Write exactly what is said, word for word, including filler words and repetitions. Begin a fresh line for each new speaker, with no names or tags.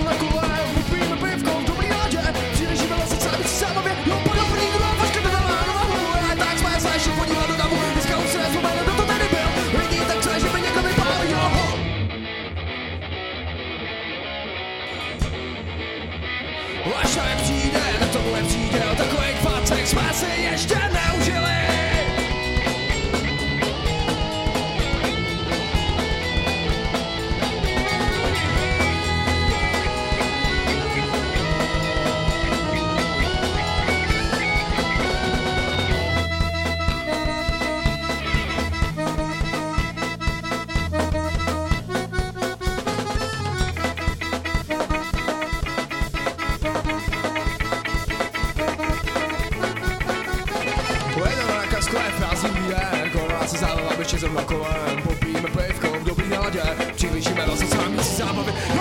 na kole, popijeme pivko v dobrý nádě, přiležíme na srdce, aby si zábavě, jo, pojď první druhá, vaška to dala, nová vůle, tak jsme se ještě podívat do davu, dneska už se nezvomene, kdo to tady byl, lidi tak chce, že by někdo vypálil, jo. Až to přijde, na tohle přijde, o takových facek jsme si ještě neužili. Sklep prázdný výjer, korona se zábava, běžte zrovna kolem, popijeme pivko v dobrý náladě, přihlížíme na se sami si zábavy.